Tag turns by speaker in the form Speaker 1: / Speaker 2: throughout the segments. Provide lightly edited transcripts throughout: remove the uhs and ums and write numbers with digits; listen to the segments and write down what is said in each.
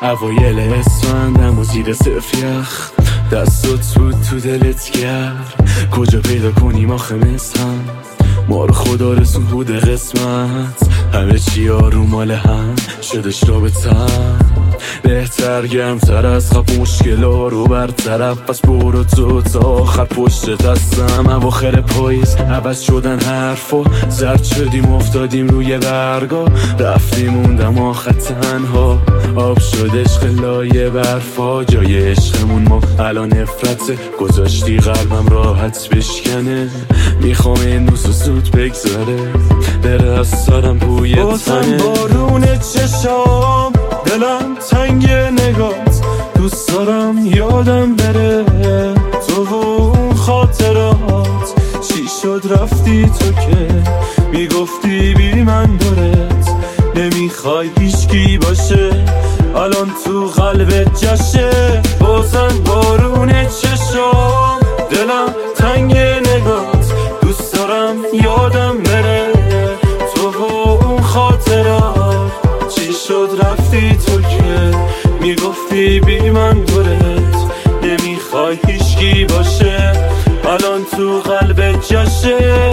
Speaker 1: اوایل اسفندم و زیر صفر یخ، دستات بود تو دلت گرد. کجا پیدا کنیم آخه هم ما رو خدا رسون بوده قسمت. همه چی آروم مال هم شدش رابطم، بهتر گرمتر از خب مشکلا رو برطرف. پس برو تا آخر پشت دستم. اواخر پاییز عوض شدن حرفا، زرد شدیم افتادیم روی برگا، رفتیم موندم آخر تنها. آب شد عشق لایه برفا، جای عشقمون ما الان نفرته. گذاشتی قلبم راحت بشکنه، میخوام این روز زود بگذاره، بره از سرم بوی تنه.
Speaker 2: بازم بارون چشام، دلم تنگ نگات، دوست دارم یادم بره تو و اون خاطرات. چی شد رفتی تو که میگفتی بی من دورت نمیخوای هیچکی باشه، الان تو قلبت جشه. بازم بارون چشام، دلم تنگ نگات، دوست دارم یادم بره تو و اون خاطرات. چی شد رفتی تو که میگفتی بی من دورت نمیخوای هیچکی باشه، الان تو قلبت جشه.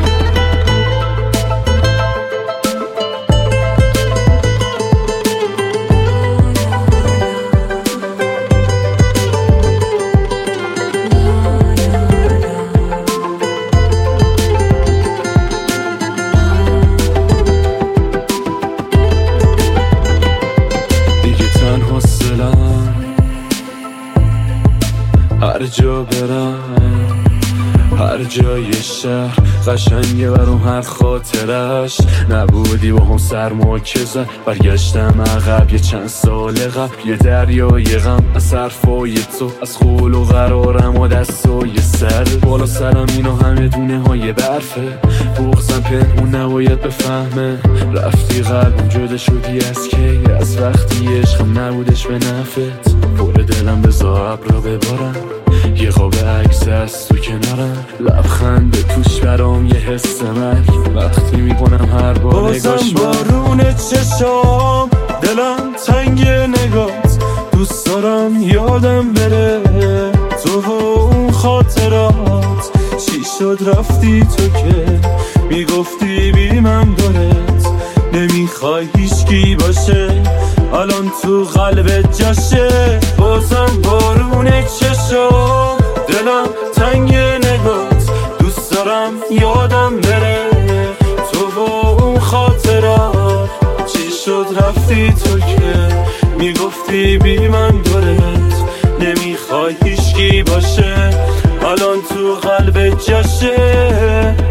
Speaker 1: هر جا برم، هر جای شهر قشنگه برام هر خاطرش. نبودی با هم سرما که زد، برگشتم عقب یه چند سال قبل. یه دریای غم از حرفای تو، از قول و قرارم و دستای سر. بالا سرم اینا همه دونه های برفه، بغزم پنهون نباید بفهمه. رفتی قلبم جدا شدی از کی، از وقتی عشقم نبودش به نفت. پر دلم بذار ابرا ببارم، یه قاب عکس از تو کنارم، لبخند توش برام یه حس مرگ. وقتی میکنم هر بار نگاش
Speaker 2: بازم بارون چشام، دلم تنگ نگات، دوست دارم یادم بره تو و اون خاطرات. چی شد رفتی تو که میگفتی بی من دورت نمیخوای هیچکی باشه، الان تو قلبت جشه. بازم بارون چشام، دلم تنگ نگات، دوست دارم یادم بره تو و اون خاطرات. چی شد رفتی تو که میگفتی بی من دورت نمیخوای هیچکی باشه، الان تو قلبت جشه.